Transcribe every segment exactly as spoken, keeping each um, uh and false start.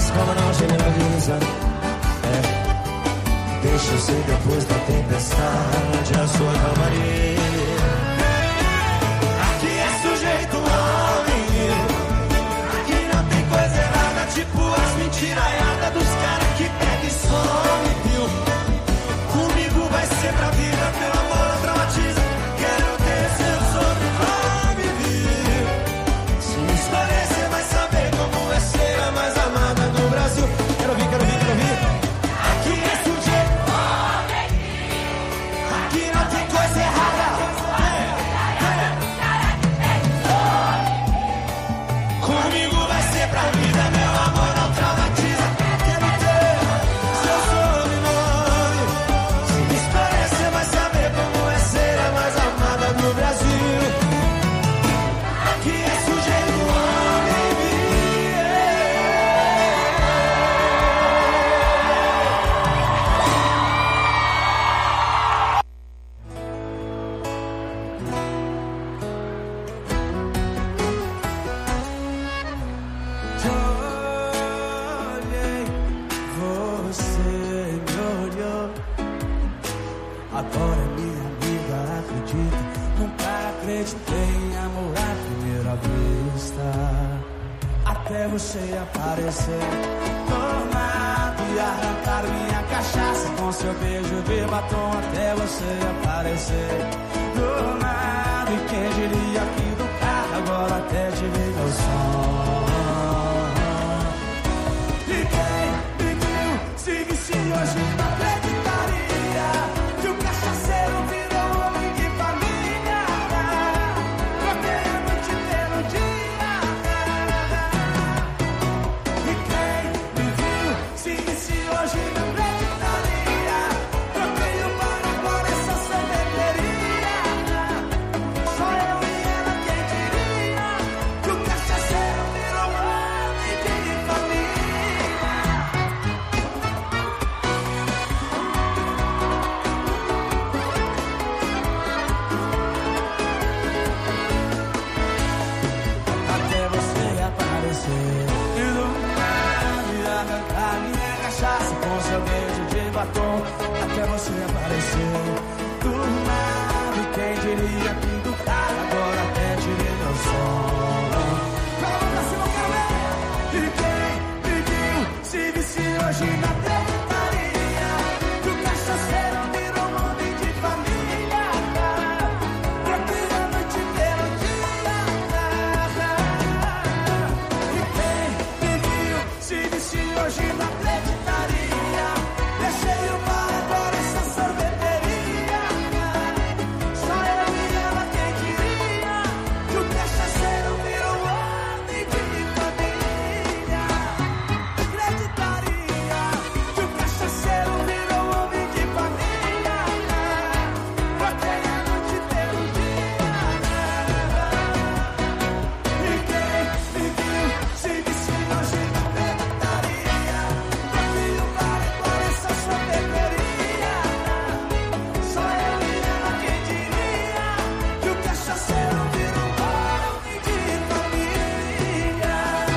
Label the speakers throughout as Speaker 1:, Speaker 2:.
Speaker 1: mas calma, não generaliza. É, deixa eu ser depois da tempestade a sua calmaria. Aqui é sujeito homem, aqui não tem coisa errada, tipo as mentiraiadas dos caras que pega e some, viu? Comigo vai ser pra vida, pelo amor não traumatiza. Quero ter seu sobrenome, viu? Se me escolher, você vai saber como é ser a mais amada do Brasil. Quero ouvir, quero ouvir, quero ouvir. Aqui é sujeito homem, aqui não tem coisa errada. Comigo vai ser pra vida, meu amor não traumatiza. Quero ter seu sobrenome. Se me escolher, você vai saber como é ser a mais amada do Brasil. Aqui é sujeito homem. Olhei, você me olhou. Agora minha amiga acredita. Nunca acreditei em amor à primeira vista, até você aparecer tomado e arrancar minha cachaça com seu beijo de batom. Até você aparecer tomado, e quem diria que do carro agora até te veio meu som. E quem me viu se vestir hoje não acreditaria que o cachaceiro virou homem de família. Troquei a noite inteira o dia. E quem me viu se vestir hoje não acreditaria. Troquei o bar agora essa sorveteria. Só eu e ela quem diria que o cachaceiro virou homem de família. Até você aparecer e do nada arrancar minha cachaça com seu beijo de batom. Até você aparecer do nada, e quem diria que do carro agora até tirei meu som. Calma pra cima, quero ver. E quem me viu se vestir hoje não acreditaria que o cachaceiro virou um homem de família. Troquei a noite inteira o dia. E quem me viu se vestir hoje não acreditaria. Deixei o bar agora essa sorveteria. Só eu e ela quem diria que o cachaceiro virou homem de família. Acreditaria que o cachaceiro virou homem de família. Troquei a noite inteira o dia. E quem me viu se vestir hoje não acreditaria. Troquei o bar agora essa sorveteria. Só eu e ela quem diria que o cachaceiro virou homem de família.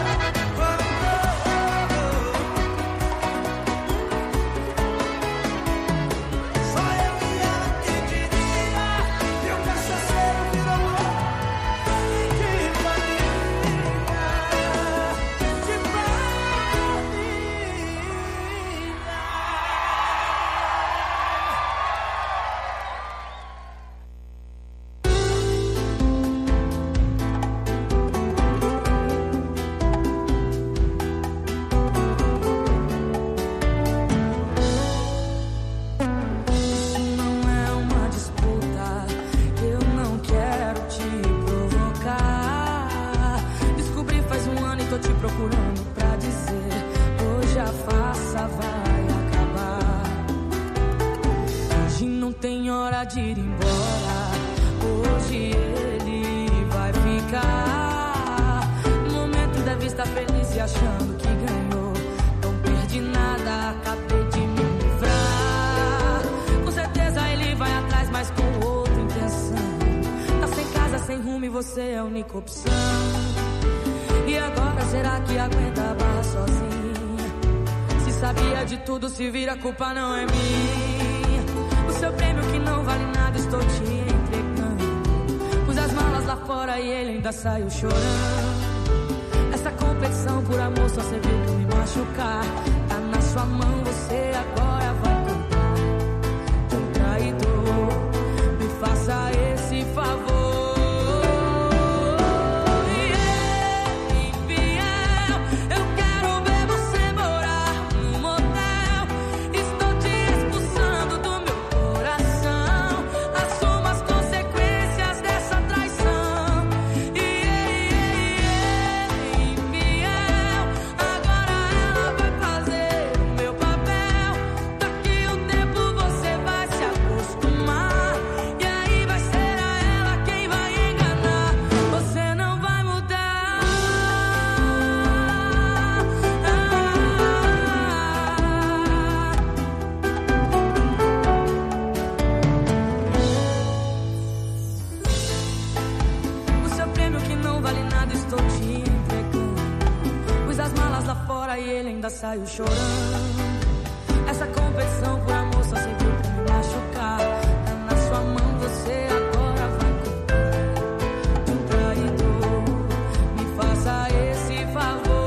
Speaker 1: Só eu e ela quem diria que o cachaceiro virou homem de família. De Isso não é uma disputa, eu não quero te provocar. Descobri faz um ano e tô te procurando pra dizer: hoje a farsa vai acabar. Hoje não tem hora de ir embora, hoje ele vai ficar. No momento deve estar feliz e achando que ganhou. Não perdi nada, acabei de me livrar. Com certeza ele vai atrás, mas com outra intenção. Tá sem casa, sem rumo e você é a única opção. E agora será que aguenta a barra sozinha? sabia de tudo, se vira, a culpa não é minha. O seu prêmio que não vale nada, estou te entregando. Pus as malas lá fora e ele ainda saiu chorando. Essa competição por amor só serviu pra me machucar. Tá na sua mão, você agora vai cuidar de um traidor. Me faça esse favor. Saiu chorando. Essa competição por amor só serviu pra me machucar. Tá na sua mão, você agora vai cuidar de um traidor. Me faça esse favor.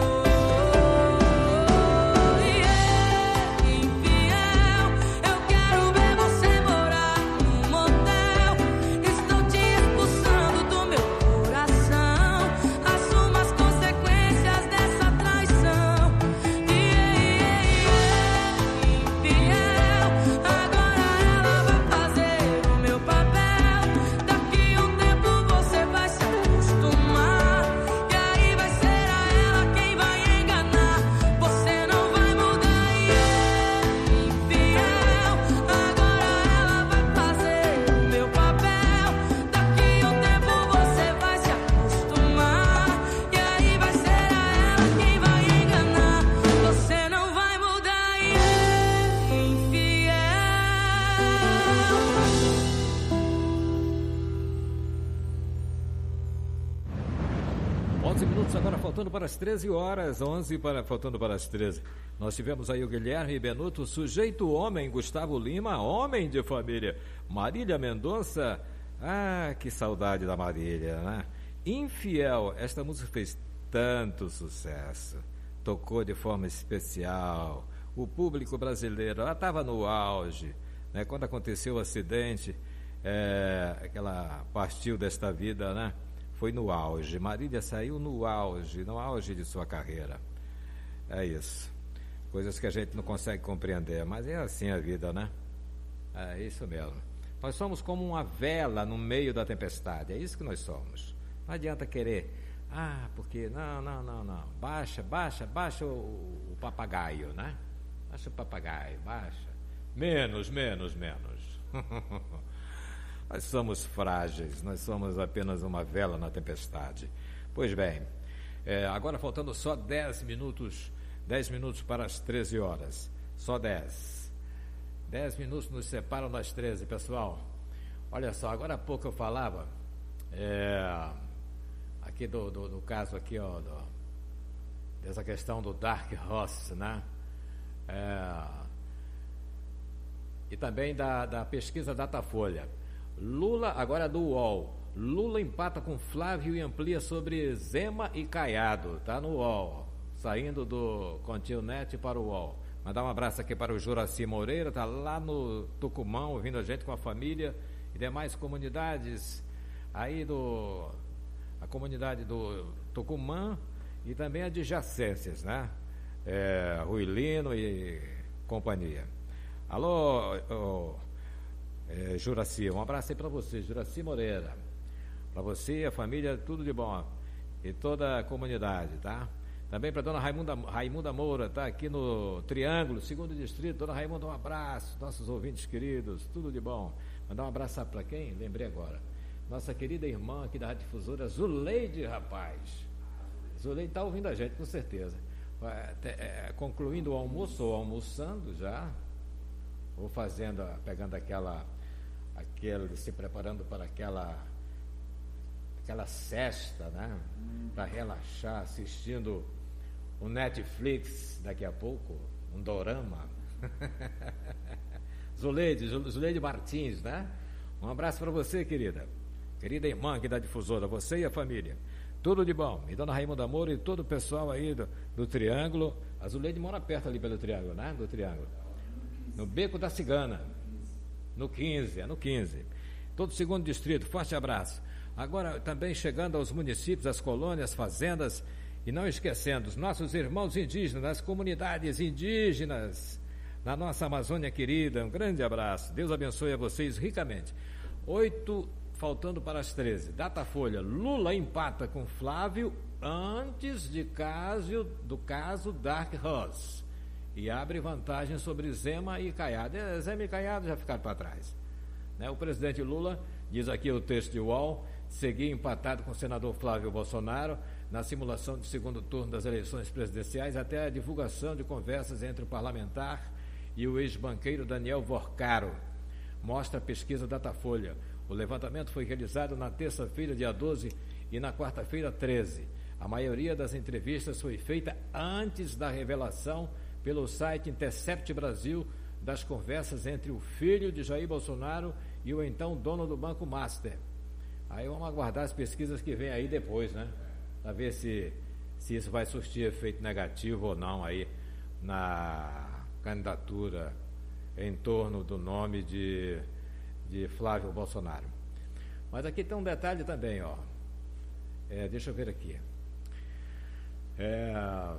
Speaker 2: Faltando para as treze horas, onze para, faltando para as treze. Nós tivemos aí o Guilherme Benuto, sujeito homem, Gustavo Lima, homem de família, Marília Mendonça, ah, que saudade da Marília, né? Infiel, esta música fez tanto sucesso, tocou de forma especial, o público brasileiro, ela estava no auge, né? Quando aconteceu o acidente, é, que ela partiu desta vida, né? Foi no auge. Marília saiu no auge, no auge de sua carreira. É isso. Coisas que a gente não consegue compreender, mas é assim a vida, né? É isso mesmo. Nós somos como uma vela no meio da tempestade. É isso que nós somos. Não adianta querer, ah, porque, não, não, não, não. Baixa, baixa, baixa o, o papagaio, né? Baixa o papagaio, baixa. Menos, menos, menos. Nós somos frágeis, nós somos apenas uma vela na tempestade. Pois bem, é, agora faltando só dez minutos, dez minutos para as treze horas. Só dez. dez minutos nos separam das treze, pessoal. Olha só, agora há pouco eu falava, é, aqui do, do, do caso aqui, ó, do, dessa questão do Dark Horse, né? É, e também da, da pesquisa Datafolha. Lula, agora do U O L. Lula empata com Flávio e amplia sobre Zema e Caiado. Tá no U O L. Saindo do Continente para o U O L. Mandar um abraço aqui para o Juraci Moreira. Tá lá no Tucumã, ouvindo a gente com a família e demais comunidades aí do... A comunidade do Tucumã e também a de adjacências, né? É, Ruilino e companhia. Alô, oh, É, Juraci, um abraço aí para você, Juraci Moreira, para você, a família, tudo de bom, e toda a comunidade, tá? Também para dona Raimunda, Raimunda Moura, tá aqui no Triângulo, segundo distrito. Dona Raimunda, um abraço, nossos ouvintes queridos, tudo de bom. Mandar um abraço para quem? Lembrei agora, nossa querida irmã aqui da Rádio Difusora, Zuleide, rapaz. Zuleide está ouvindo a gente, com certeza. É, é, concluindo o almoço, ou almoçando já, ou fazendo, pegando aquela, aquele, se preparando para aquela, aquela cesta, né? Para relaxar, assistindo um Netflix daqui a pouco, um dorama. Zuleide, Zuleide Martins, né? Um abraço para você, querida. Querida irmã aqui da Difusora, você e a família. Tudo de bom. E dona Raimunda Moura e todo o pessoal aí do, do Triângulo. A Zuleide mora perto ali pelo Triângulo, né? Do Triângulo. No Beco da Cigana. No quinze, é no quinze. Todo o segundo distrito, forte abraço. Agora também chegando aos municípios, às colônias, fazendas, e não esquecendo os nossos irmãos indígenas, as comunidades indígenas na nossa Amazônia querida. Um grande abraço. Deus abençoe a vocês ricamente. Oito, faltando para as treze. Datafolha. Lula empata com Flávio antes de caso, do caso Dark Horse. E abre vantagem sobre Zema e Caiado. Zema e Caiado já ficaram para trás. Né? O presidente Lula, diz aqui o texto de U O L, seguia empatado com o senador Flávio Bolsonaro na simulação de segundo turno das eleições presidenciais até a divulgação de conversas entre o parlamentar e o ex-banqueiro Daniel Vorcaro. Mostra a pesquisa Datafolha. O levantamento foi realizado na terça-feira, dia doze, e na quarta-feira, treze. A maioria das entrevistas foi feita antes da revelação pelo site Intercept Brasil das conversas entre o filho de Jair Bolsonaro e o então dono do Banco Master. Aí vamos aguardar as pesquisas que vêm aí depois, né? Para ver se, se isso vai surtir efeito negativo ou não aí na candidatura em torno do nome de, de Flávio Bolsonaro. Mas aqui tem um detalhe também, ó. É, deixa eu ver aqui. É...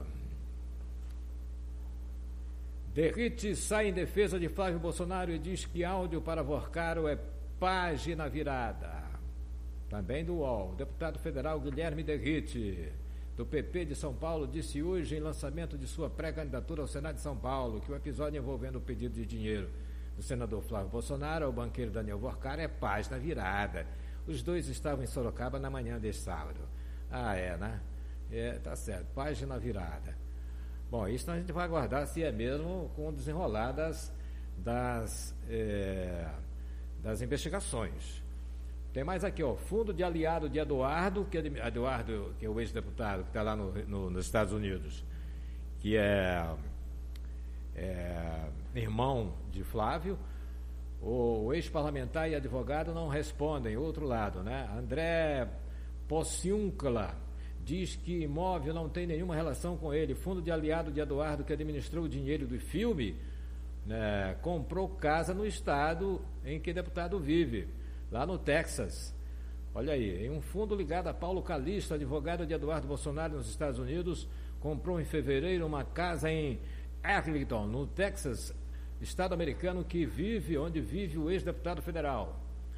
Speaker 2: Derrite sai em defesa de Flávio Bolsonaro e diz que áudio para Vorcaro é página virada. Também do U O L. O deputado federal Guilherme Derrite, do P P de São Paulo, disse hoje em lançamento de sua pré-candidatura ao Senado de São Paulo que o episódio envolvendo o pedido de dinheiro do senador Flávio Bolsonaro ao banqueiro Daniel Vorcaro é página virada. Os dois estavam em Sorocaba na manhã deste sábado. Ah, é, né? É, tá certo. Página virada. Bom, isso a gente vai aguardar se é mesmo com o desenrolar das, das, é, das investigações. Tem mais aqui, ó, fundo de aliado de Eduardo, que é, Eduardo, que é o ex-deputado que está lá no, no, nos Estados Unidos, que é, é irmão de Flávio. O, o ex-parlamentar e advogado não respondem. Outro lado, né? André Pociúncula diz que imóvel não tem nenhuma relação com ele. Fundo de aliado de Eduardo, que administrou o dinheiro do filme, né, comprou casa no estado em que o deputado vive, lá no Texas. Olha aí, em um fundo ligado a Paulo Calixto, advogado de Eduardo Bolsonaro nos Estados Unidos, comprou em fevereiro uma casa em Arlington, no Texas, estado americano que vive, onde vive o ex-deputado federal.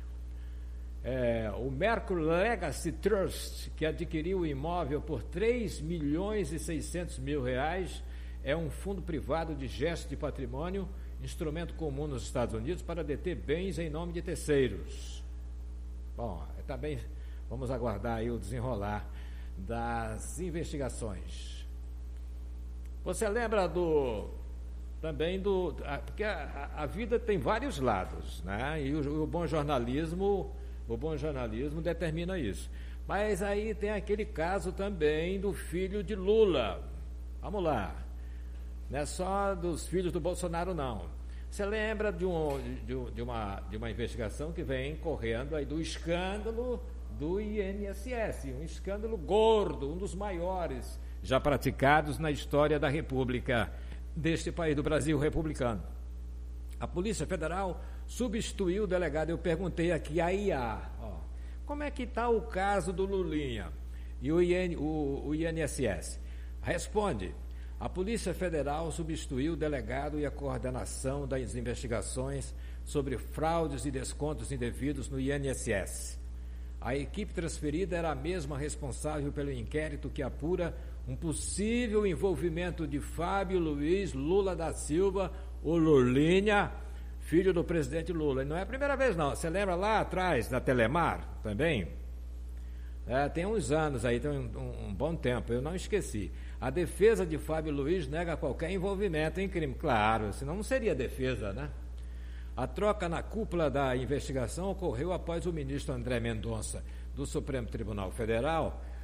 Speaker 2: É, o Mercury Legacy Trust, que adquiriu o imóvel por três milhões e seiscentos mil reais, é um fundo privado de gesto de patrimônio, instrumento comum nos Estados Unidos para deter bens em nome de terceiros. Bom, também vamos aguardar aí o desenrolar das investigações. Você lembra do também do a, porque a, a vida tem vários lados, né? E o, o bom jornalismo O bom jornalismo determina isso. Mas aí tem aquele caso também do filho de Lula. Vamos lá. Não é só dos filhos do Bolsonaro, não. Você lembra de, um, de, de, uma, de uma investigação que vem correndo aí do escândalo do I N S S, um escândalo gordo, um dos maiores já praticados na história da República, deste país, do Brasil republicano. A Polícia Federal substituiu o delegado. Eu perguntei aqui a I A, ó, como é que está o caso do Lulinha e o, I N, o, o I N S S? Responde, a Polícia Federal substituiu o delegado e a coordenação das investigações sobre fraudes e descontos indevidos no I N S S. A equipe transferida era a mesma responsável pelo inquérito que apura um possível envolvimento de Fábio Luiz Lula da Silva, o Lulinha, filho do presidente Lula. E não é a primeira vez, não. Você lembra lá atrás, da Telemar, também? É, tem uns anos aí, tem um, um, um bom tempo, eu não esqueci. A defesa de Fábio Luiz nega qualquer envolvimento em crime. Claro, senão não seria defesa, né? A troca na cúpula da investigação ocorreu após o ministro André Mendonça, do Supremo Tribunal Federal,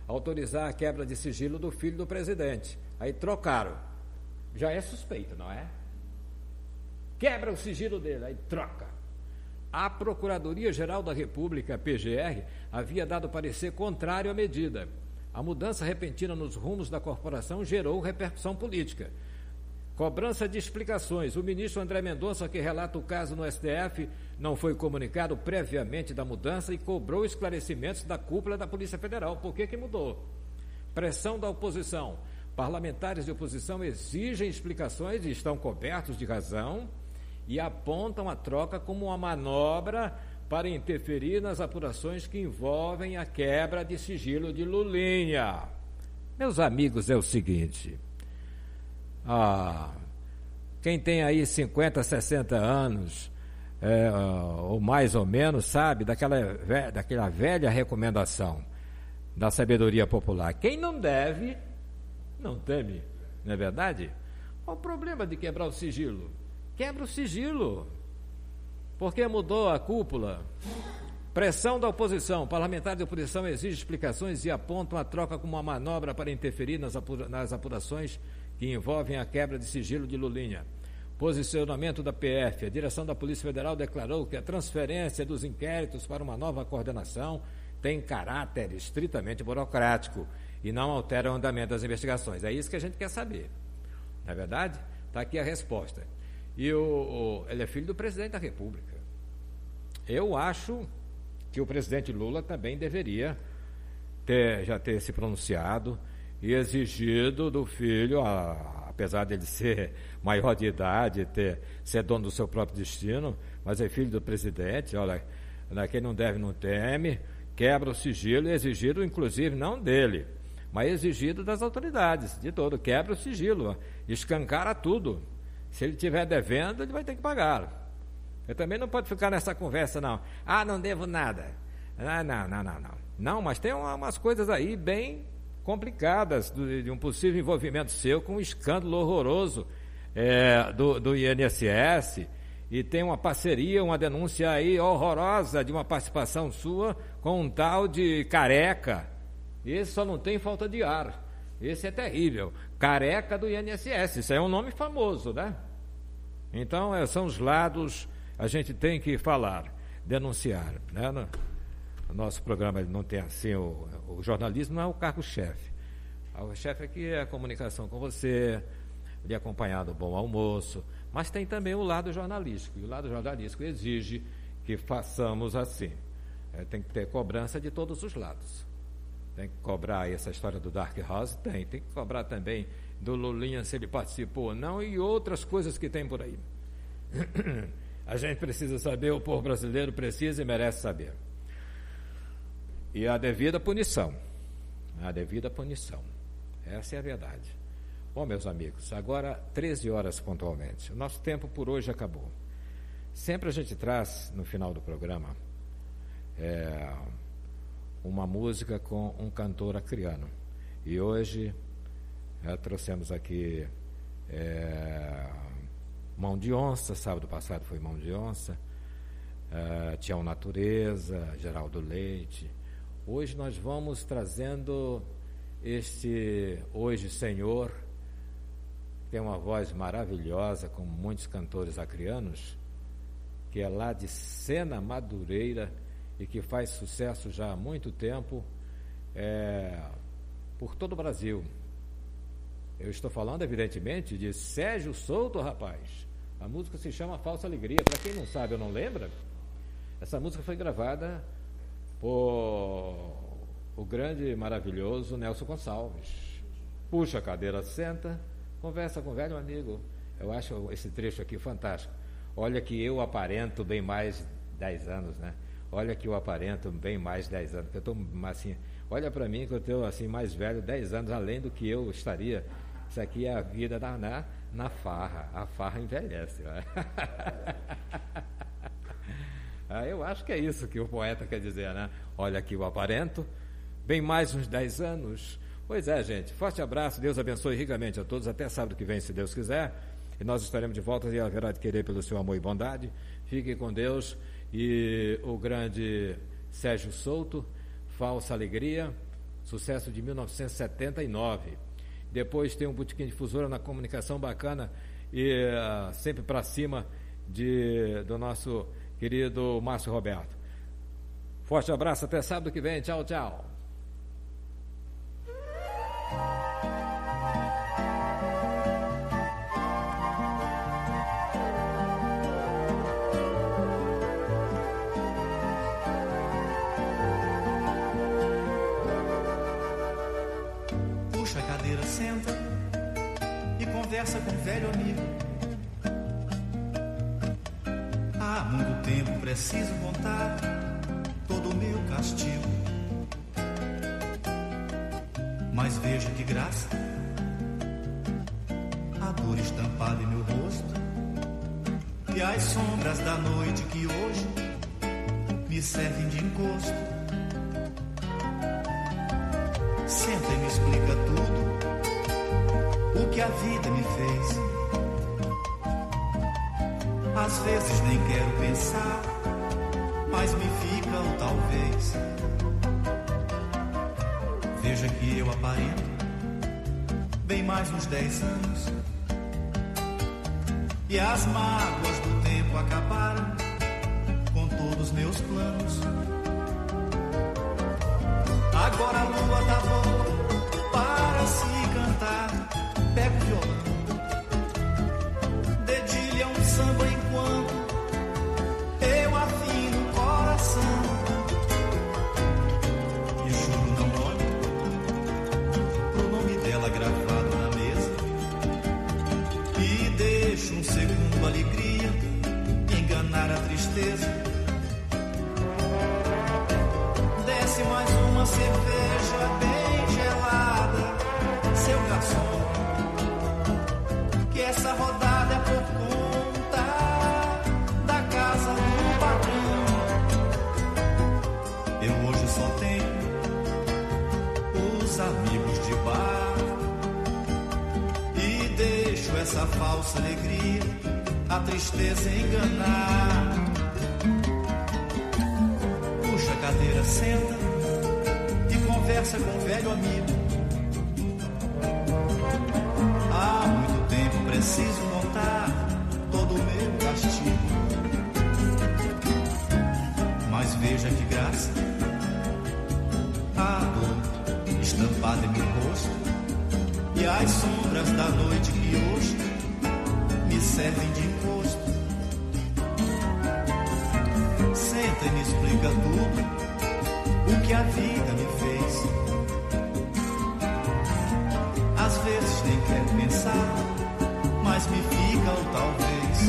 Speaker 2: autorizar a quebra de sigilo do filho do presidente. Aí trocaram. Já é suspeito, não é? Quebra o sigilo dele, aí troca. A Procuradoria-Geral da República, a P G R, havia dado parecer contrário à medida. A mudança repentina nos rumos da corporação gerou repercussão política. Cobrança de explicações. O ministro André Mendonça, que relata o caso no S T F, não foi comunicado previamente da mudança e cobrou esclarecimentos da cúpula da Polícia Federal. Por que que mudou? Pressão da oposição. Parlamentares de oposição exigem explicações e estão cobertos de razão e apontam a troca como uma manobra para interferir nas apurações que envolvem a quebra de sigilo de Lulinha. Meus amigos, é o seguinte... Ah, quem tem aí cinquenta, sessenta anos, é, ou mais ou menos, sabe, daquela, daquela velha recomendação da sabedoria popular. Quem não deve, não teme, não é verdade? Qual o problema de quebrar o sigilo? Quebra o sigilo. Porque mudou a cúpula. Pressão da oposição. Parlamentares de oposição exigem explicações e apontam a troca como uma manobra para interferir nas, apura, nas apurações que envolvem a quebra de sigilo de Lulinha. Posicionamento da P F. A direção da Polícia Federal declarou que a transferência dos inquéritos para uma nova coordenação tem caráter estritamente burocrático e não altera o andamento das investigações. É isso que a gente quer saber. Não é verdade? Está aqui a resposta. E o, o, ele é filho do presidente da República. Eu acho que o presidente Lula também deveria ter, já ter se pronunciado e exigido do filho, a, apesar de ele ser maior de idade, ter, ser dono do seu próprio destino, mas é filho do presidente, olha, quem não deve não teme, quebra o sigilo e exigido, inclusive, não dele, mas exigido das autoridades, de todo, quebra o sigilo, escancara tudo. Se ele estiver devendo, ele vai ter que pagar. Eu também não pode ficar nessa conversa, não. Ah, não devo nada. Ah, não, não, não, não. Não, mas tem umas coisas aí bem complicadas de um possível envolvimento seu com um escândalo horroroso é, do, do I N S S, e tem uma parceria, uma denúncia aí horrorosa de uma participação sua com um tal de Careca. Esse só não tem falta de ar. Esse é terrível. Careca do I N S S, isso é um nome famoso, né? Então, é, são os lados, a gente tem que falar, denunciar, né? No, o nosso programa ele não tem assim, o, o jornalismo não é o cargo-chefe. O chefe aqui é a comunicação com você, lhe acompanhar do bom almoço, mas tem também o lado jornalístico, e o lado jornalístico exige que façamos assim. É, tem que ter cobrança de todos os lados. Tem que cobrar essa história do Dark House? Tem. Tem que cobrar também do Lulinha, se ele participou ou não, e outras coisas que tem por aí. A gente precisa saber, o povo brasileiro precisa e merece saber. E a devida punição. A devida punição. Essa é a verdade. Bom, meus amigos, agora treze horas pontualmente. O nosso tempo por hoje acabou. Sempre a gente traz, no final do programa, é, uma música com um cantor acriano. E hoje é, trouxemos aqui é, Mão de Onça, sábado passado foi Mão de Onça, é, Tião Natureza, Geraldo Leite. Hoje nós vamos trazendo este Hoje Senhor, que tem uma voz maravilhosa, como muitos cantores acrianos, que é lá de Sena Madureira e que faz sucesso já há muito tempo é, por todo o Brasil. Eu estou falando, evidentemente, de Sérgio Souto, rapaz. A música se chama Falsa Alegria. Para quem não sabe ou não lembra, essa música foi gravada por o grande e maravilhoso Nelson Gonçalves. Puxa a cadeira, senta, conversa com o velho amigo. Eu acho esse trecho aqui fantástico. Olha que eu aparento bem mais dez anos, né? Olha que eu aparento bem mais dez anos. Eu estou assim, olha para mim que eu estou assim mais velho dez anos além do que eu estaria. Isso aqui é a vida na, na, na farra. A farra envelhece. Né? Ah, eu acho que é isso que o poeta quer dizer, né? Olha que eu aparento bem mais uns dez anos. Pois é, gente. Forte abraço. Deus abençoe ricamente a todos. Até sábado que vem, se Deus quiser. E nós estaremos de volta e haverá de querer pelo seu amor e bondade. Fiquem com Deus. E o grande Sérgio Souto, Falsa Alegria, sucesso de mil novecentos e setenta e nove. Depois tem um Botequim Difusora na comunicação bacana e uh, sempre para cima de, do nosso querido Márcio Roberto. Forte abraço, até sábado que vem. Tchau, tchau.
Speaker 1: Puxa a cadeira, senta e conversa com o velho amigo. Há muito tempo preciso contar todo o meu castigo, mas veja que graça, a dor estampada em meu rosto e as sombras da noite que hoje me servem de encosto. Senta e me explica tudo o que a vida me fez. Às vezes nem quero pensar, mas me fica o talvez. Veja que eu aparento bem mais uns dez anos, e as mágoas do tempo acabaram com todos meus planos. Agora a lua tá boa para se cantar. Pega o violão, dedilha um samba enquanto eu afino o coração. E juro não olho pro nome dela gravado na mesa, e deixo um segundo a alegria enganar a tristeza. Desce mais uma cerveja bem gelada, seu garçom, que essa rodada é por conta da casa do patrão. Eu hoje só tenho os amigos de bar, e deixo essa falsa alegria a tristeza enganar. Puxa a cadeira, senta e conversa com o velho amigo. Há muito tempo preciso contar todo o meu castigo, mas veja que graça, a dor estampada em meu rosto e as sombras da noite que hoje me servem de encosto. Senta e me explica tudo o que a vida me fez. Às vezes nem quero pensar, mas me fica o talvez.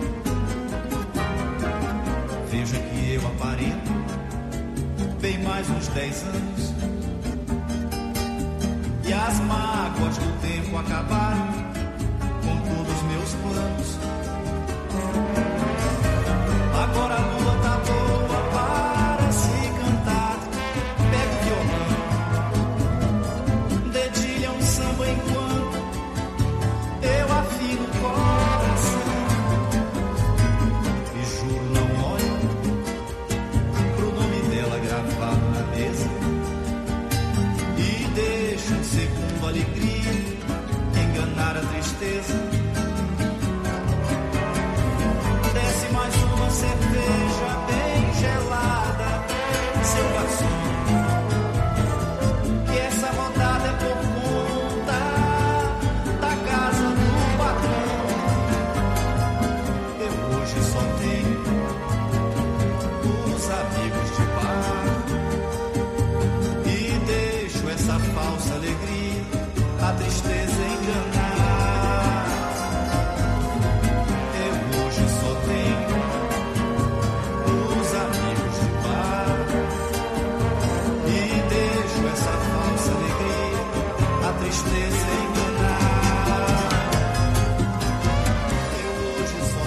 Speaker 1: Veja que eu aparento bem mais uns dez anos, e as mágoas do tempo acabaram com todos os meus planos. Agora a lua tá boa para se cantar. Pega o violão, dedilha um samba enquanto eu afino o coração. E juro não olho pro nome dela gravado na mesa, e deixo um segundo a alegria enganar a tristeza. Desce mais uma cerveja bem gelada, seu garçom, que essa rodada é por conta da casa do patrão. Eu hoje só tenho os amigos de bar, e deixo essa falsa alegria a tristeza enganar. Eu hoje só tenho os amigos de bar, e deixo essa falsa alegria a tristeza enganar. Eu hoje só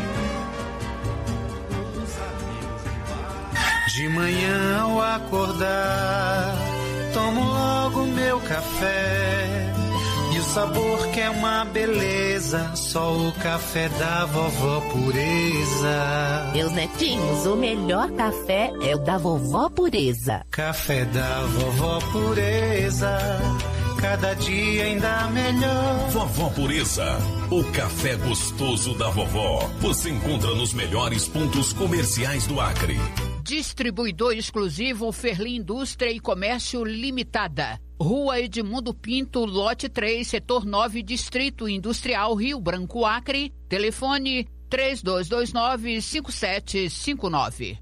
Speaker 1: tenho os amigos de bar.
Speaker 3: De manhã ao acordar, tomo logo meu café, e o sabor que é uma beleza, só o café da vovó Pureza.
Speaker 4: Meus netinhos, o melhor café é o da vovó Pureza.
Speaker 3: Café da vovó Pureza, cada dia ainda melhor.
Speaker 5: Vovó Pureza, o café gostoso da vovó. Você encontra nos melhores pontos comerciais do Acre.
Speaker 6: Distribuidor exclusivo Ferli Indústria e Comércio Limitada. Rua Edmundo Pinto, lote três, setor nove, Distrito Industrial, Rio Branco, Acre. Telefone três dois dois nove, cinco sete cinco nove.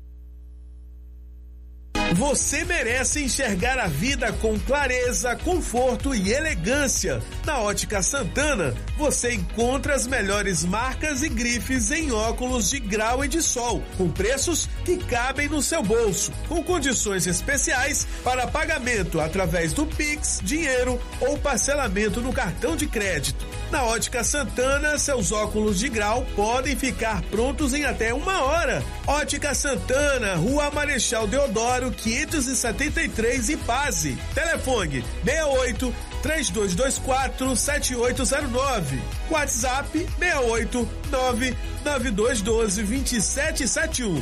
Speaker 7: Você merece enxergar a vida com clareza, conforto e elegância. Na Ótica Santana, você encontra as melhores marcas e grifes em óculos de grau e de sol, com preços que cabem no seu bolso, com condições especiais para pagamento através do Pix, dinheiro ou parcelamento no cartão de crédito. Na Ótica Santana, seus óculos de grau podem ficar prontos em até uma hora. Ótica Santana, Rua Marechal Deodoro, quinhentos e setenta e três, Ipase. Telefone seis oito, três dois dois quatro, sete oito zero nove. WhatsApp seis oito, nove nove dois um dois, dois sete sete um.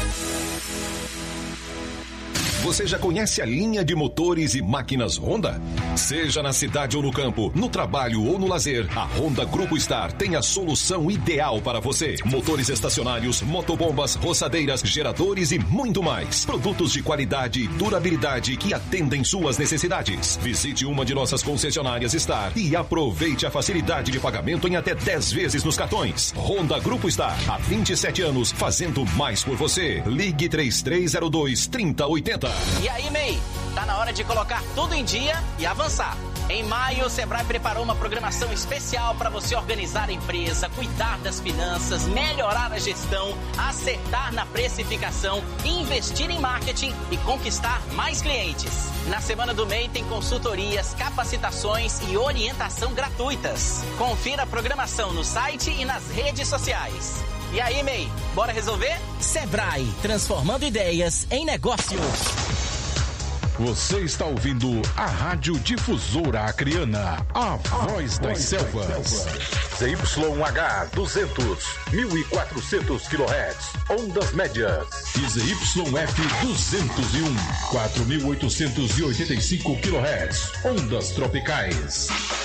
Speaker 5: Você já conhece a linha de motores e máquinas Honda? Seja na cidade ou no campo, no trabalho ou no lazer, a Honda Grupo Star tem a solução ideal para você. Motores estacionários, motobombas, roçadeiras, geradores e muito mais. Produtos de qualidade e durabilidade que atendem suas necessidades. Visite uma de nossas concessionárias Star e aproveite a facilidade de pagamento em até dez vezes nos cartões. Honda Grupo Star, há vinte e sete anos, fazendo mais por você. Ligue três três zero dois, três zero oito zero.
Speaker 8: E aí, M E I? Tá na hora de colocar tudo em dia e avançar. Em maio, o Sebrae preparou uma programação especial para você organizar a empresa, cuidar das finanças, melhorar a gestão, acertar na precificação, investir em marketing e conquistar mais clientes. Na semana do M E I tem consultorias, capacitações e orientação gratuitas. Confira a programação no site e nas redes sociais. E aí, M E I, bora resolver?
Speaker 9: Sebrae, transformando ideias em negócio.
Speaker 10: Você está ouvindo a Rádio Difusora Acreana, a voz das selvas. Z Y H duzentos, mil e quatrocentos quilohertz, ondas médias. E Z Y F duzentos e um, quatro mil oitocentos e oitenta e cinco quilohertz, ondas tropicais.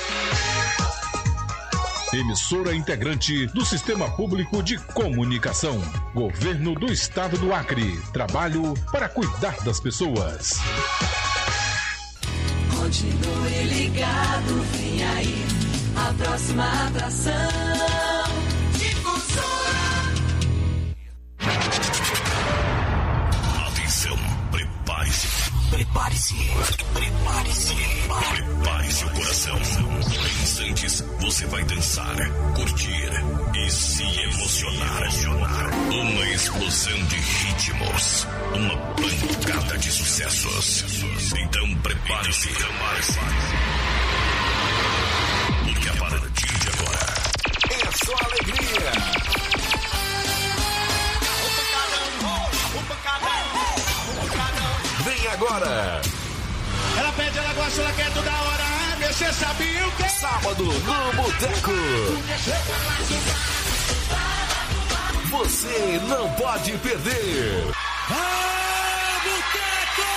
Speaker 10: Emissora integrante do Sistema Público de Comunicação. Governo do Estado do Acre. Trabalho para cuidar das pessoas.
Speaker 11: Continue ligado, vem aí a próxima atração. Difusora.
Speaker 5: Atenção, prepare-se.
Speaker 9: Prepare-se. Prepare-se.
Speaker 5: Prepare seu coração. Em instantes, você vai dançar, curtir e se emocionar. Uma explosão de ritmos. Uma pancada de sucessos. Então prepare-se. Porque a partir de agora é só alegria. Vem agora.
Speaker 1: Ela pede, ela gosta, ela quer toda hora. Você sabia o que?
Speaker 5: Sábado no Boteco. Você não pode perder.
Speaker 1: Ah, Boteco!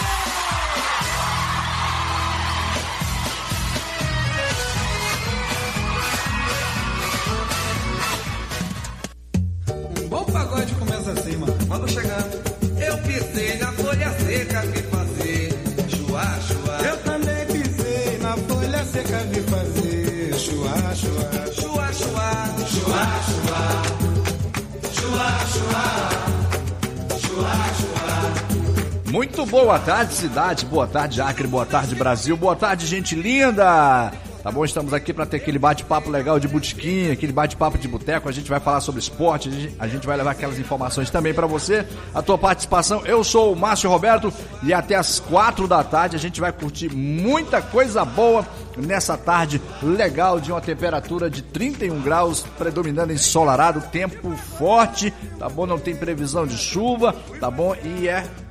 Speaker 12: Um bom pagode começa assim, mano. Quando chegar, eu pisei na folha seca, vi fazer chua, chua.
Speaker 1: Eu também pisei na folha seca, vi fazer chua, chua.
Speaker 12: Chua, chua, chua, chua. Chua, chua. Chua, chua.
Speaker 13: Muito boa tarde, cidade. Boa tarde, Acre. Boa tarde, Brasil. Boa tarde, gente linda. Tá bom? Estamos aqui para ter aquele bate-papo legal de botequim, aquele bate-papo de boteco. A gente vai falar sobre esporte, a gente vai levar aquelas informações também para você. A tua participação, eu sou o Márcio Roberto e até as quatro da tarde a gente vai curtir muita coisa boa nessa tarde legal de uma temperatura de trinta e um graus, predominando ensolarado, tempo forte, tá bom? Não tem previsão de chuva, tá bom? E é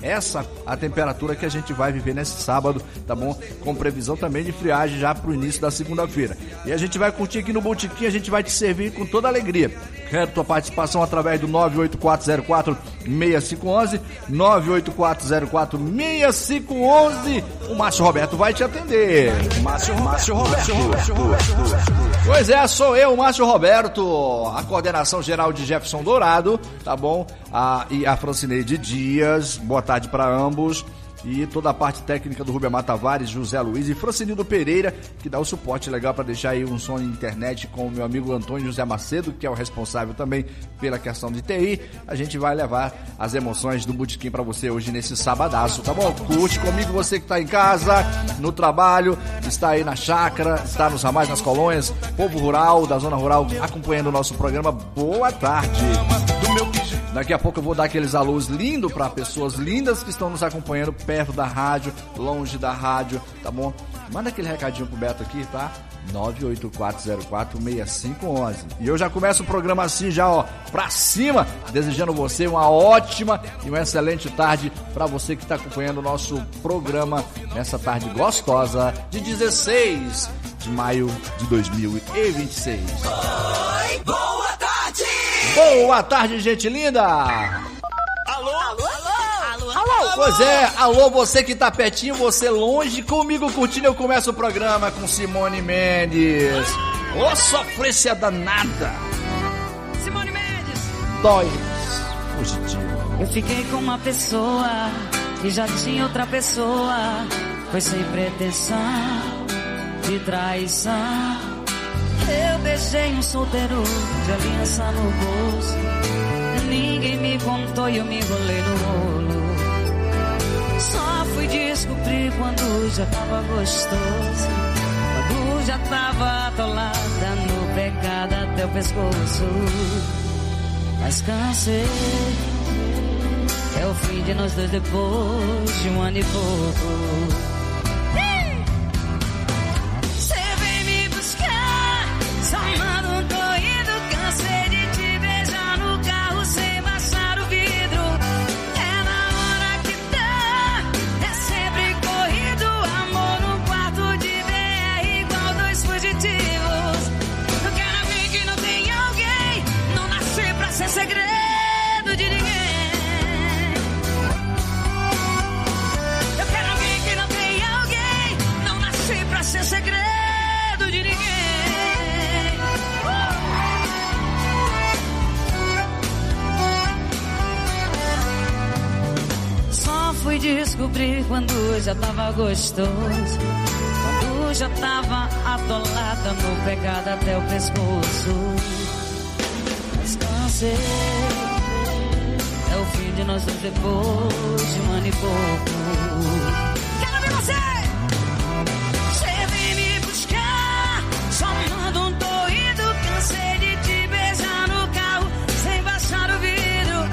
Speaker 13: essa a temperatura que a gente vai viver nesse sábado, tá bom? Com previsão também de friagem já pro início da segunda-feira. E a gente vai curtir aqui no Botequim, a gente vai te servir com toda alegria. Quero tua participação através do nove oito quatro zero quatro seis cinco um um, nove oito quatro zero quatro seis cinco um um. O Márcio Roberto vai te atender. Márcio, Márcio Roberto. Márcio Roberto. Pois é, sou eu, Márcio Roberto, a coordenação geral de Jefferson Dourado, tá bom? A, e a Francineide Dias, boa tarde para ambos. E toda a parte técnica do Rubemar Tavares, José Luiz e Francinildo Pereira, que dá o suporte legal para deixar aí um som de internet com o meu amigo Antônio José Macedo, que é o responsável também pela questão de T I. A gente vai levar as emoções do Botequim para você hoje nesse sabadaço, tá bom? Curte comigo, você que tá em casa, no trabalho, está aí na chácara, está nos ramais, nas colônias, povo rural, da zona rural, acompanhando o nosso programa. Boa tarde! Daqui a pouco eu vou dar aqueles alôs lindos para pessoas lindas que estão nos acompanhando perto da rádio, longe da rádio, tá bom? Manda aquele recadinho pro Beto aqui, tá? nove oito quatro zero quatro seis cinco um um. E eu já começo o programa assim, já ó, pra cima, desejando você uma ótima e uma excelente tarde para você que tá acompanhando o nosso programa nessa tarde gostosa de dezesseis de maio de dois mil e vinte e seis.
Speaker 11: Oi, boa tarde!
Speaker 13: Boa tarde, gente linda!
Speaker 11: Alô? Alô? Alô?
Speaker 13: Alô? Pois é, alô, você que tá pertinho, você longe, comigo curtindo, eu começo o programa com Simone Mendes. Ô, oh, sofrência danada!
Speaker 14: Simone Mendes!
Speaker 13: Dói positivo.
Speaker 14: Eu fiquei com uma pessoa que já tinha outra pessoa, foi sem pretensão de traição. Eu beijei um solteiro de aliança no bolso, ninguém me contou e eu me enrolei no rolo. Só fui descobrir quando já tava gostoso, quando já tava atolada no pecado até o pescoço. Mas cansei, é o fim de nós dois depois de um ano e pouco. Amando, tô indo, cansei de te beijar no carro sem baixar o vidro. É na hora que dá, é sempre corrido. Amor no quarto de B R igual dois fugitivos. Eu quero alguém que não tem alguém, não nasci pra ser segredo de ninguém. Eu quero alguém que não tem alguém, não nasci pra ser segredo de ninguém. Fui descobrir quando já tava gostoso, quando já tava atolada no pecado até o pescoço. Mas cansei, é o fim de nós dois depois de um ano e pouco. Quero ver você! Você vem me buscar, só manda um tô indo, cansei de te beijar no carro sem baixar o vidro.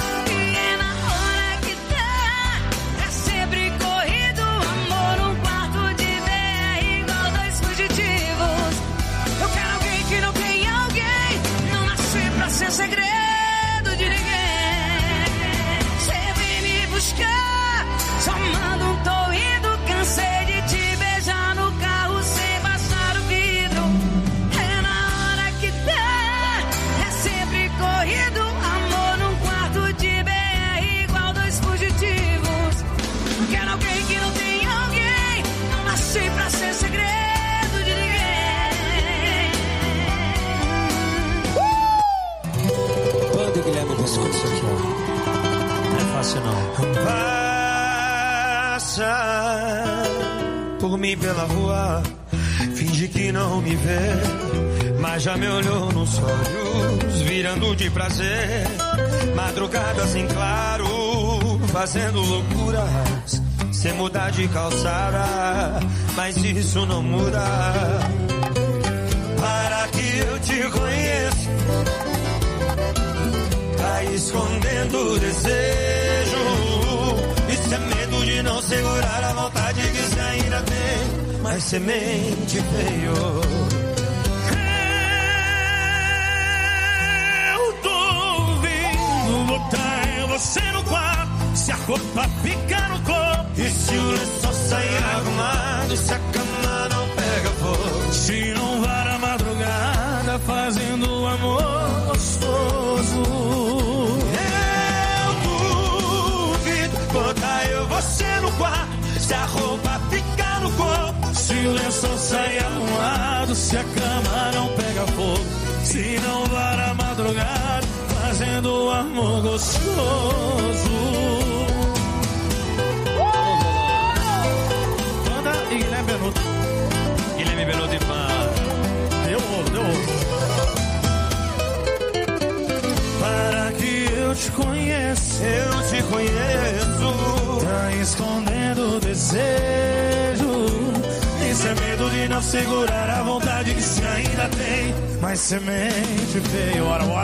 Speaker 14: Sem segredo de ninguém. Você vem me buscar, só manda um tô indo, cansei de te beijar no carro sem baixar o vidro. É na hora que dá, é sempre corrido. Amor num quarto de B R igual dois fugitivos. Quero alguém que não tem alguém, não nasci pra ser segredo de ninguém.
Speaker 15: Guilherme Biscoito, isso aqui, ó. Não é fácil não.
Speaker 16: Passa por mim pela rua, finge que não me vê, mas já me olhou nos olhos, virando de prazer. Madrugada sem claro, fazendo loucuras, sem mudar de calçada, mas isso não muda. Para que eu te conheça, tá escondendo o desejo. Isso é medo de não segurar a vontade que você ainda tem, mas semente veio. Eu tô ouvindo botar você no quarto, se arrumar corpo pra ficar no corpo. E se o lençol sair arrumado, se a cama não pega fogo. Se não vai na madrugada fazendo amor gostoso. Eu duvido botar eu você no quarto, se a roupa ficar no corpo. Se o lençol sair arrumado, se a cama não pega fogo. Se não vai na madrugada fazendo amor gostoso.
Speaker 17: Banda e Guilherme Benuto.
Speaker 16: Guilherme Benuto e fã.
Speaker 17: Deu ouro, deu ouro.
Speaker 16: Para que eu te conheça, eu te conheço.
Speaker 17: Tá escondendo o desejo.
Speaker 16: Isso é medo de não segurar a vontade que se ainda tem.
Speaker 17: Mas semente veio, bora, bora.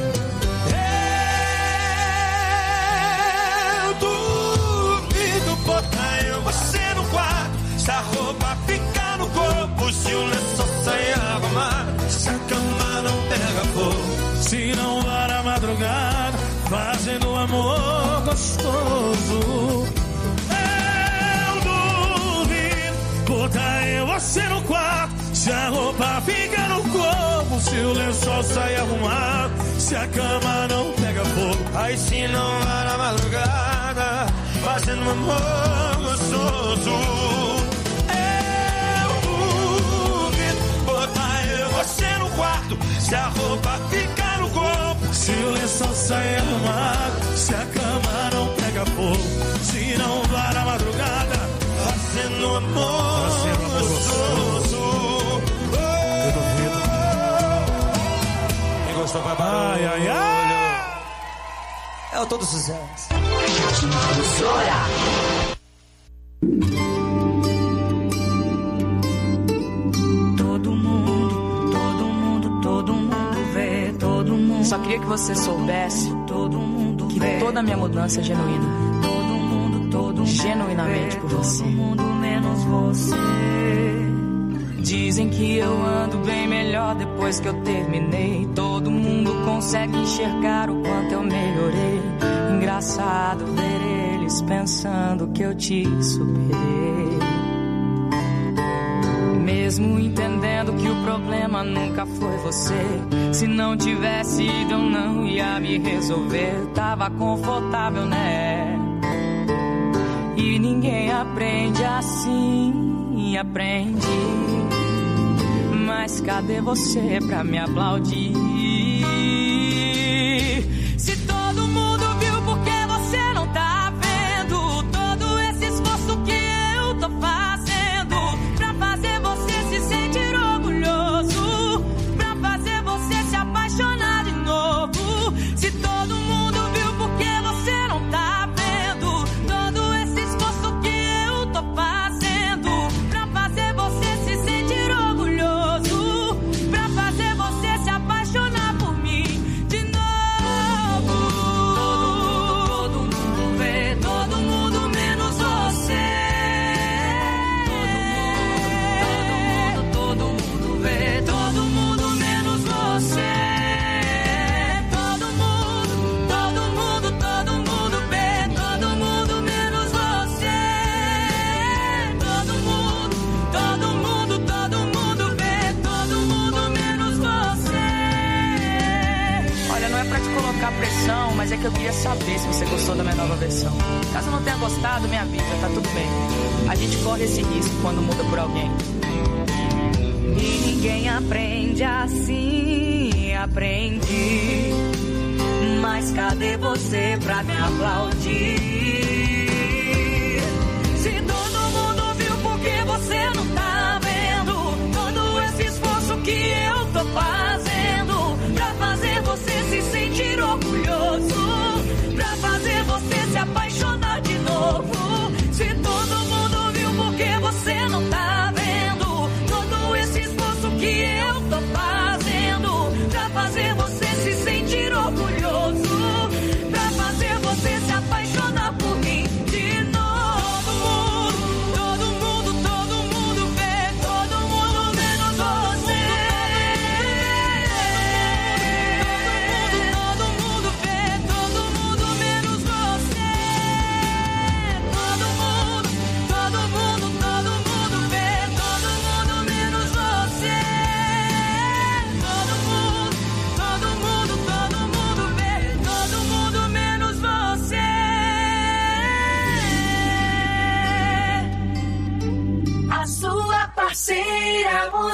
Speaker 16: Eu duvido botar eu você no quarto, se a roupa ficar no corpo, se o lençol sair arrumado, se a cama não pega fogo.
Speaker 17: Se não vai na madrugada fazendo amor gostoso.
Speaker 16: Botar eu você no quarto, se a roupa fica no corpo, se o lençol sai arrumado, se a cama não pega fogo. Aí se não vai na madrugada, fazendo amor gostoso. Eu duvido botar eu você no quarto, se a roupa fica no corpo,
Speaker 17: se o lençol sai arrumado, se a cama não pega fogo.
Speaker 16: Se não vai na madrugada, fazendo amor gostoso.
Speaker 17: Eu duvido.
Speaker 16: Quem gostou, papai?
Speaker 17: Ai, ai, ai.
Speaker 15: É o todo sucesso.
Speaker 14: Todo mundo, todo mundo, todo mundo vê, todo mundo.
Speaker 18: Só queria que você soubesse
Speaker 14: todo mundo
Speaker 18: que
Speaker 14: vê,
Speaker 18: toda a minha mudança é genuína.
Speaker 14: todo mundo, todo mundo
Speaker 18: Genuinamente
Speaker 14: vê,
Speaker 18: por você.
Speaker 14: todo mundo menos você.
Speaker 18: Dizem que eu ando bem melhor depois que eu terminei. Todo mundo consegue enxergar o quanto eu melhorei. Engraçado ver eles pensando que eu te superei. Mesmo entendendo que o problema nunca foi você. Se não tivesse ido eu não ia me resolver. Tava confortável, né? E ninguém aprende assim, aprende. Mas cadê você pra me aplaudir? Se todo mundo viu, por que você não tá vendo? Todo esse esforço que eu tô fazendo pra fazer você se sentir orgulhoso, pra fazer você se apaixonar de novo. Se todo mundo viu, por que você não tá vendo? Todo esse esforço que eu tô fazendo pra fazer você se sentir orgulhoso, pra fazer você se apaixonar por mim de novo. Todo mundo, todo mundo vê, todo mundo menos você. Todo mundo, todo mundo vê, todo mundo menos você. Todo mundo, todo mundo, todo mundo vê, todo mundo menos você. Todo mundo, todo mundo, todo mundo vê, todo mundo menos você. Olha, não é pra te colocar pressão, mas é que eu queria saber se você gostou da minha nova versão. Caso não tenha gostado, me avisa, tá tudo bem. A gente corre esse risco quando muda por alguém.
Speaker 14: E ninguém aprende assim, aprende. Mas cadê você pra me aplaudir? Se todo mundo viu, por que você não tá vendo? Todo esse esforço que eu tô fazendo pra fazer você se sentir orgulhoso, pra fazer você se apaixonar de novo. Se todo mundo viu, por que você não tá vendo? Todo esse esforço que eu tô fazendo pra fazer você se sentir orgulhoso, pra fazer você se apaixonar por mim de novo. Todo mundo, todo mundo vê, todo mundo menos você.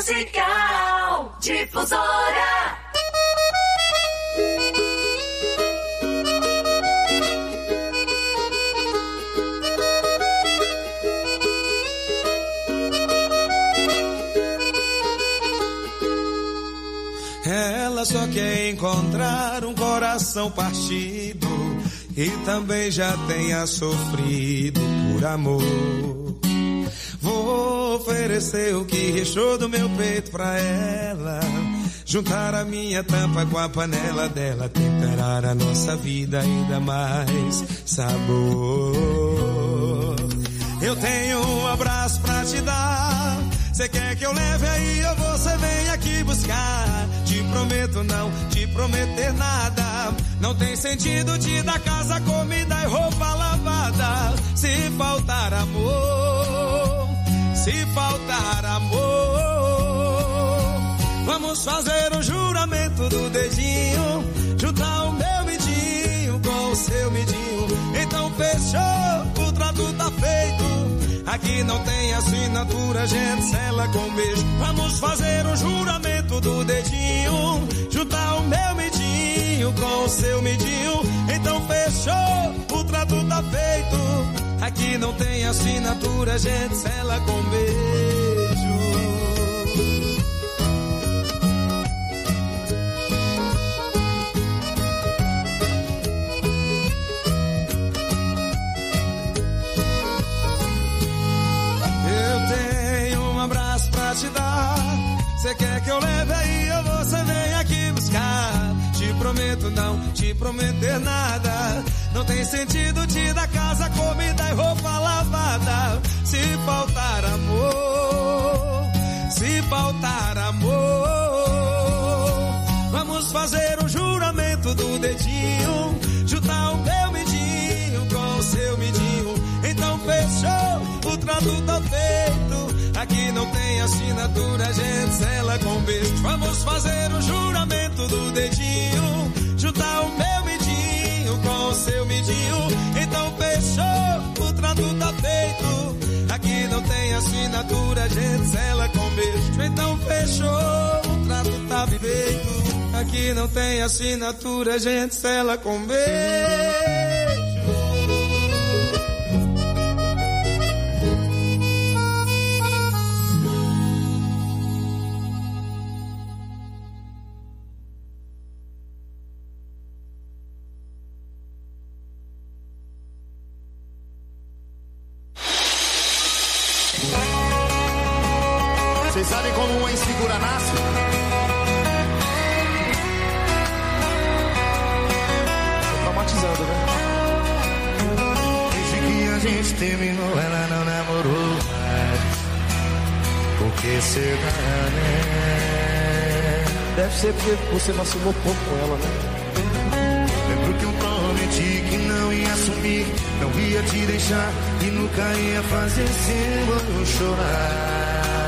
Speaker 11: musical Difusora.
Speaker 12: Ela só quer encontrar um coração partido e também já tenha sofrido por amor. Vou oferecer o que restou do meu peito pra ela, juntar a minha tampa com a panela dela, temperar a nossa vida ainda mais sabor. Eu tenho um abraço pra te dar, cê quer que eu leve aí ou você vem aqui buscar? Te prometo não te prometer nada, não tem sentido te dar casa, comida e roupa lavada. Se faltar amor, se faltar amor, vamos fazer um juramento do dedinho, juntar o meu midinho com o seu midinho. Então fechou, o trato tá feito, aqui não tem assinatura, gente sela com beijo. Vamos fazer um juramento do dedinho, juntar o meu midinho com o seu midinho. Então fechou, o trato tá feito, aqui não tem assinatura, gente sela com beijo. Te dar, cê quer que eu leve aí ou você vem aqui buscar? Te prometo não te prometer nada, não tem sentido te dar casa, comida e roupa lavada. Se faltar amor, se faltar amor, vamos fazer um juramento do dedinho, juntar o meu midinho com o seu midinho. Então fechou, o trato tá feito, aqui não tem assinatura, gente sela com beijo. Vamos fazer um juramento do dedinho, juntar o meu midinho com o seu midinho. Então fechou, o trato tá feito, aqui não tem assinatura, gente sela com beijo. Então fechou, o trato tá feito, aqui não tem assinatura, gente sela com beijo.
Speaker 19: Vocês sabem como uma insegura nasce? Tô traumatizado, né? Desde que a gente terminou, ela não namorou mais. Por que será, né?
Speaker 15: Deve ser porque você vacilou pouco com ela, né?
Speaker 19: Lembro que eu prometi que não ia sumir, não ia te deixar e nunca ia fazer seu olho chorar.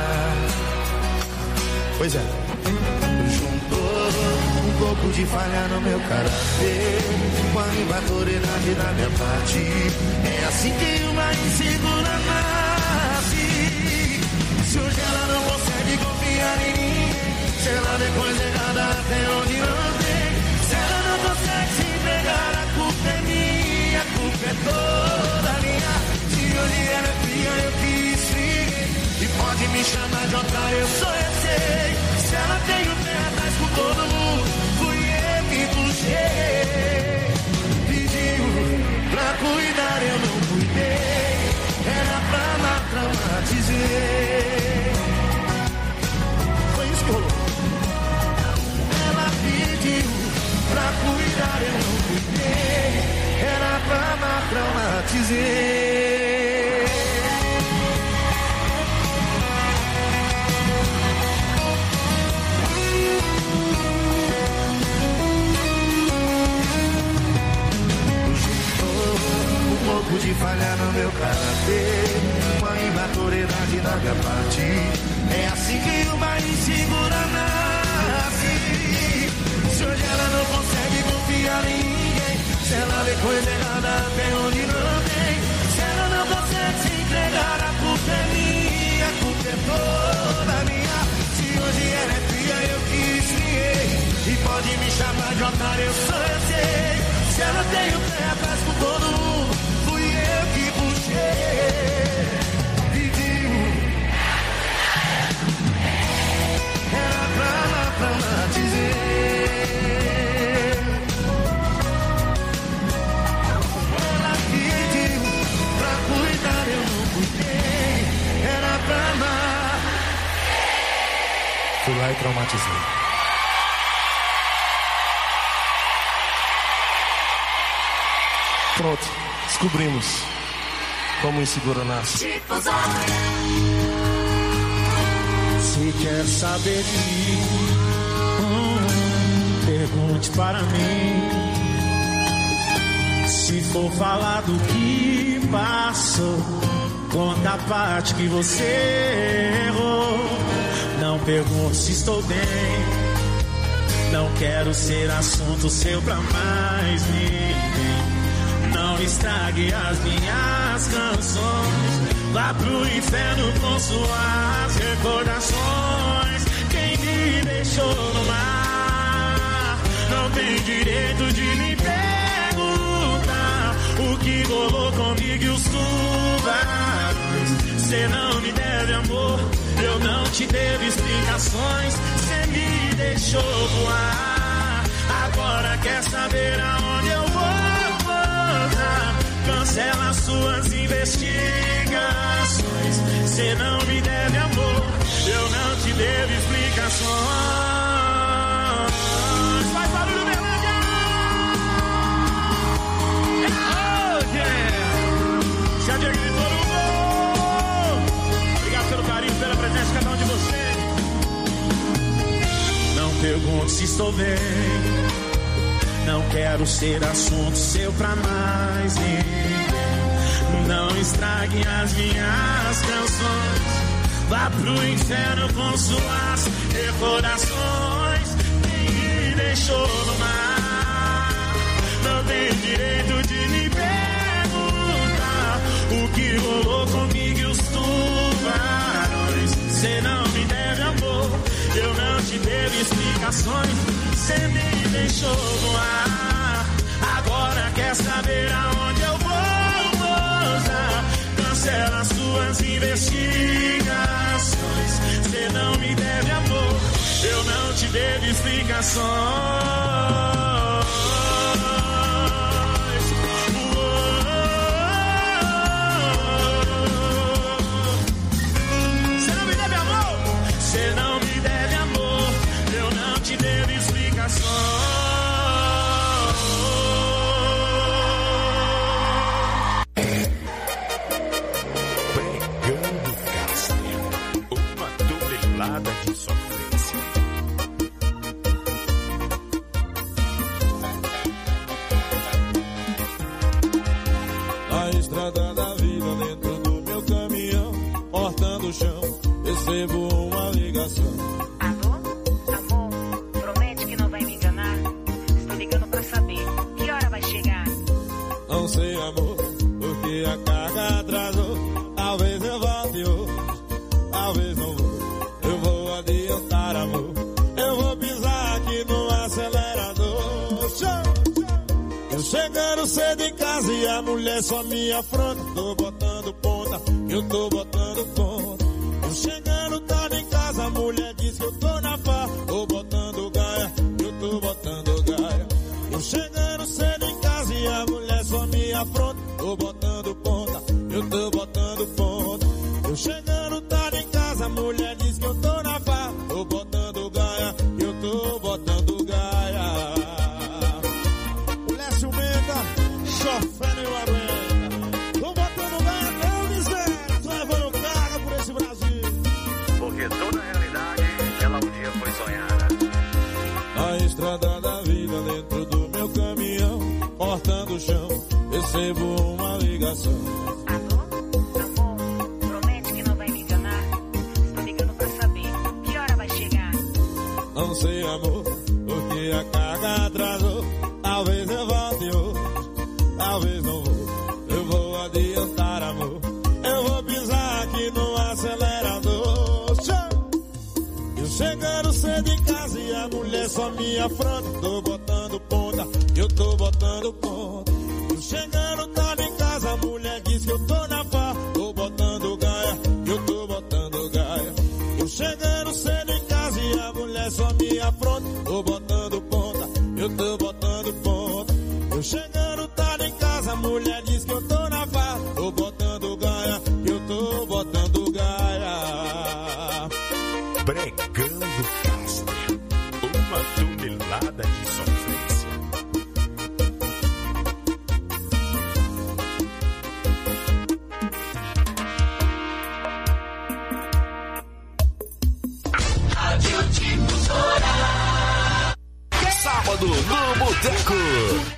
Speaker 19: Pois é. Juntou um pouco de falha no meu caráter com a imaturidade da minha parte. É assim que uma insegura nasce. Se hoje ela não consegue confiar em mim, se ela depois errada até onde não tem, se ela não consegue se entregar, a culpa é minha, a culpa é toda minha. Se hoje ela é fria, eu que esfriei, e pode me chamar de otário, eu sou eu sei. Se ela tem o pé atrás com todo mundo, fui eu que puxei. Pediu pra cuidar, eu não cuidei, era pra matar, traumatizei. Foi isso que rolou. Ela pediu pra cuidar, eu não cuidei, era pra matar, traumatizei. Um pouco de falha no meu caráter, uma imaturidade da minha parte. É assim que uma insegura nasce. Se hoje ela não consegue confiar em ninguém, se ela vê coisa errada até onde não tem, se ela não consegue se entregar, a culpa é minha, a culpa é toda minha. Se pode me chamar de otário, eu só eu sei. Se ela tem o pé atrás com todo mundo, fui eu que puxei. Pediu. Era pra lá, pra lá dizer. Ela pediu pra cuidar, eu não cuidei. Era pra lá. Fui lá e traumatizei. Pronto, descobrimos como o inseguro nasce.
Speaker 17: Se quer saber de mim, hum, pergunte para mim. Se for falar do que passou, conta a parte que você errou. Não pergunte se estou bem, não quero ser assunto seu pra mais ninguém. Não estrague as minhas canções, vá pro inferno com suas recordações. Quem me deixou no mar não tem direito de me perguntar o que rolou comigo e os tubarões. Cê não me deve amor, eu não te devo explicações. Cê me deixou voar, agora quer saber aonde eu vou. Cancela suas investigações. Cê não me deve amor, eu não te devo explicações. Faz barulho, Berlândia! Oh, yeah! Já gritou no gol! Obrigado pelo carinho, pela presença de cada um de vocês. Não pergunto se estou bem, não quero ser assunto seu pra mais ninguém. Não estrague as minhas canções, vá pro inferno com suas recordações. Quem me deixou no mar não tem direito de me perguntar o que rolou comigo e os tubarões. Cê não me deve amor, eu não te devo explicações. Cê me deixou no ar, agora quer saber aonde eu vou pousar. Cancela suas investigações. Cê não me deve amor, eu não te devo explicações. Cê não me deve amor, cê não me deve amor, eu não te devo explicações.
Speaker 19: De sofrência.
Speaker 17: A estrada da vida dentro do meu caminhão, cortando o chão, recebo uma ligação.
Speaker 20: Alô? Amor, promete que não vai me enganar. Estou ligando pra saber que hora vai chegar.
Speaker 17: Não sei, amor, porque a carga atrasou. Talvez eu volte hoje, talvez não vou. Eu vou adiantar, amor. Eu vou pisar aqui no acelerador. Eu chegando cedo em casa e a mulher só me afronta. Tô botando ponta, eu tô botando ponta. Eu chegando tarde em casa, a mulher diz que eu tô na pá. Tô botando gaia, eu tô botando gaia. Eu chegando cedo em casa e a mulher só me afronta. Tô botando ponta, eu tô botando ponta. Eu chegando tarde em casa, a mulher diz que eu tô na pá. Tô botando gaia, eu tô botando gaia. O Lécio Menga, chofando e o aguenta. Tô botando gaia, não miséria. Tô levando carga por esse Brasil.
Speaker 19: Porque toda realidade, ela um dia foi sonhada.
Speaker 17: A estrada da vida dentro do meu caminhão, cortando o chão, recebo uma ligação. Não sei, amor, porque a carga atrasou. Talvez eu volte hoje, talvez não vou. Eu vou adiantar, amor. Eu vou pisar aqui no acelerador. Eu chegando cedo em casa e a mulher só me minha fronte, tô botando ponta, eu tô botando ponta. Eu chegando tarde em casa, a mulher diz que eu tô na farra, tô botando gaia, eu tô botando gaia. Eu chegando cedo em casa e a mulher só me afronta, tô botando ponta, eu tô botando ponta. Eu chegando tarde em casa, a mulher diz que eu tô na farra, tô botando gaia, eu tô botando gaia.
Speaker 10: Bregando Castro, uma tonelada de sofrência.
Speaker 11: Rádio Difusora.
Speaker 10: Sábado no Boteco.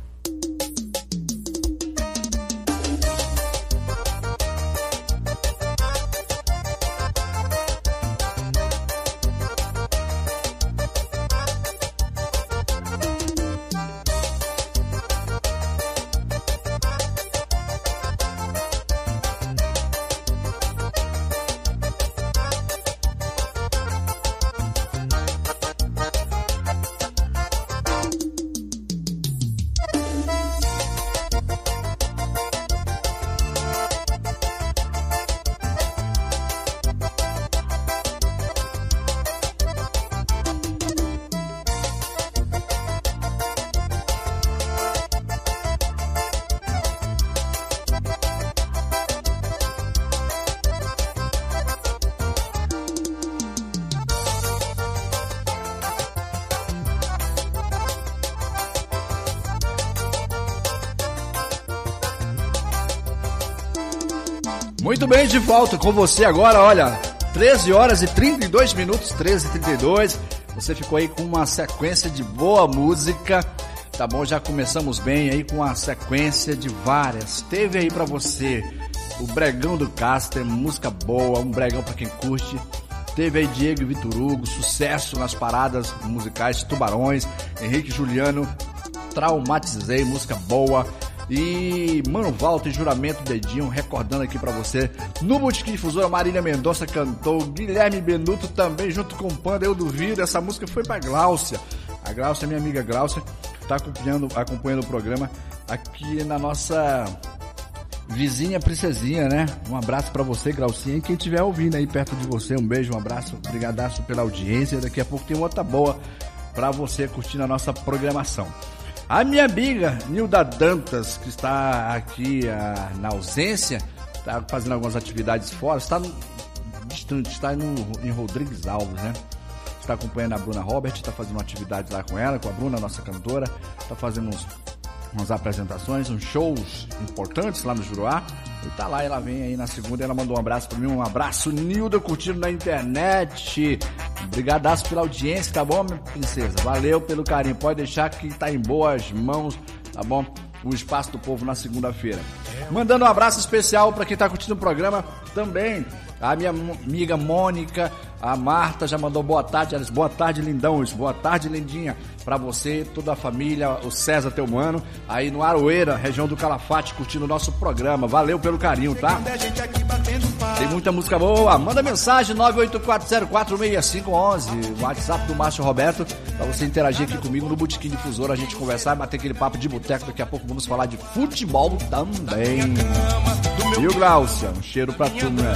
Speaker 13: Muito bem, de volta com você agora, olha, treze horas e trinta e dois minutos, treze e trinta e dois, você ficou aí com uma sequência de boa música, tá bom? Já começamos bem aí com uma sequência de várias, teve aí pra você o Bregão do Castro, música boa, um bregão pra quem curte, teve aí Diego e Vitor Hugo, sucesso nas paradas musicais, Tubarões, Henrique Juliano, Traumatizei, música boa. E Mano Walter, Juramento Dedinho, recordando aqui pra você. No Botequim Difusora, Marília Mendonça cantou, Guilherme Benuto também, junto com o Panda, Eu Duvido. Essa música foi pra Gláucia. A Gláucia, minha amiga Gláucia, tá acompanhando, acompanhando o programa aqui na nossa vizinha Princesinha, né? Um abraço pra você, Glaucinha, e quem estiver ouvindo aí perto de você, um beijo, um abraço, brigadaço pela audiência. Daqui a pouco tem outra boa pra você curtindo a nossa programação. A minha amiga Nilda Dantas, que está aqui ah, na ausência, está fazendo algumas atividades fora, está no, distante, está no, em Rodrigues Alves, né? Está acompanhando a Bruna Robert, está fazendo uma atividade lá com ela, com a Bruna, nossa cantora, está fazendo uns, umas apresentações, uns shows importantes lá no Juruá, e tá lá, ela vem aí na segunda, ela mandou um abraço para mim, um abraço, Nilda, curtindo na internet. Brigadaço pela audiência, tá bom, minha princesa? Valeu pelo carinho, pode deixar que tá em boas mãos, tá bom? O Espaço do Povo na segunda-feira. Mandando um abraço especial para quem tá curtindo o programa também. A minha amiga Mônica, a Marta já mandou boa tarde, elas, boa tarde, lindão, boa tarde, lindinha, pra você, toda a família, o César, teu mano, aí no Aroeira, região do Calafate, curtindo o nosso programa, valeu pelo carinho, tá? Tem muita música boa, manda mensagem nove oito quatro zero quatro seis cinco um um, o WhatsApp do Márcio Roberto, pra você interagir aqui comigo no Botequim Difusora, a gente conversar, bater aquele papo de boteco, daqui a pouco vamos falar de futebol também. Viu, Gláucia? Um cheiro pra tu, né?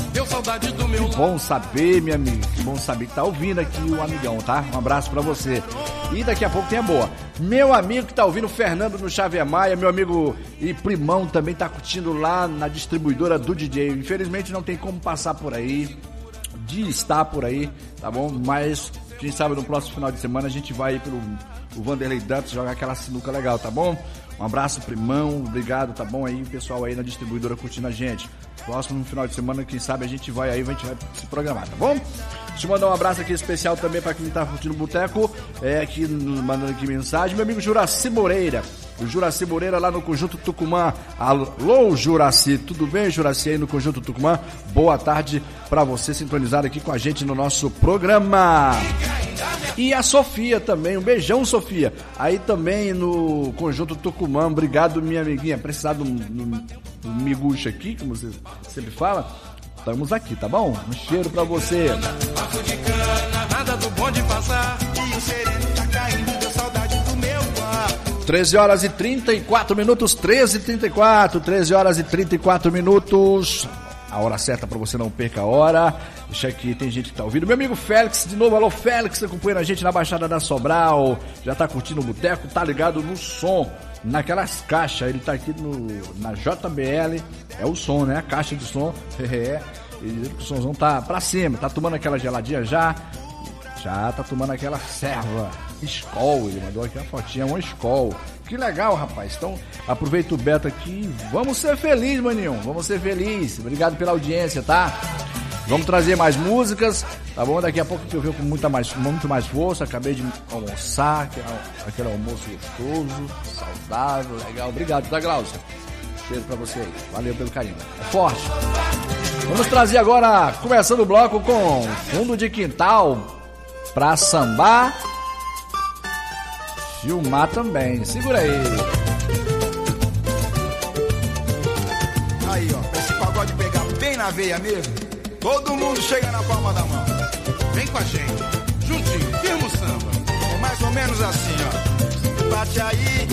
Speaker 13: Que bom saber, minha amiga, que bom saber que tá ouvindo aqui o amigão, tá? Um abraço pra você. E daqui a pouco tem a boa. Meu amigo que tá ouvindo, Fernando no Xavier Maia, meu amigo e primão também tá curtindo lá na distribuidora do D J. Infelizmente não tem como passar por aí, de estar por aí, tá bom? Mas quem sabe no próximo final de semana a gente vai aí pelo o Vanderlei Dantas jogar aquela sinuca legal, tá bom? Um abraço, primão, obrigado, tá bom aí, pessoal aí na distribuidora curtindo a gente. Próximo final de semana, quem sabe a gente vai aí, a gente vai se programar, tá bom? Deixa eu mandar um abraço aqui especial também pra quem tá curtindo o Boteco, é, aqui mandando aqui mensagem, meu amigo Juraci Moreira, o Juraci Moreira lá no Conjunto Tucumã. Alô, Juraci, tudo bem, Juraci, aí no Conjunto Tucumã? Boa tarde pra você sintonizado aqui com a gente no nosso programa. E a Sofia também, um beijão, Sofia. Aí também no Conjunto Tucumã, obrigado, minha amiguinha. Precisar do, do, do miguxa aqui, como você sempre fala, estamos aqui, tá bom? Um cheiro pra você.
Speaker 12: Papo de cana, nada do bonde passar, e o sereno tá caindo.
Speaker 13: treze horas e trinta e quatro minutos, treze e trinta e quatro, treze horas e trinta e quatro minutos. A hora certa para você não perca a hora. Deixa aqui, tem gente que tá ouvindo. Meu amigo Félix, de novo, alô Félix, acompanhando a gente na Baixada da Sobral. Já tá curtindo o boteco, tá ligado no som, naquelas caixas. Ele tá aqui no, na J B L, é o som, né? A caixa de som, é. E o somzão tá pra cima, tá tomando aquela geladinha já. Já tá tomando aquela serva Skol, ele mandou aqui uma fotinha, uma Skol. Que legal, rapaz. Então, aproveita o Beto aqui. Vamos ser felizes, maninho. Vamos ser felizes. Obrigado pela audiência, tá? Vamos trazer mais músicas, tá bom? Daqui a pouco eu venho com muita mais, muito mais força. Acabei de almoçar, aquele, aquele almoço gostoso, saudável, legal. Obrigado, tá, Glaucia? Beijo pra você aí. Valeu pelo carinho. É forte. Vamos trazer agora, começando o bloco com Fundo de Quintal pra sambar, filmar também. Segura aí.
Speaker 21: Aí, ó, pra esse pagode pegar bem na veia mesmo, todo mundo chega na palma da mão. Vem com a gente, juntinho, firma o samba. É mais ou menos assim, ó. Bate aí,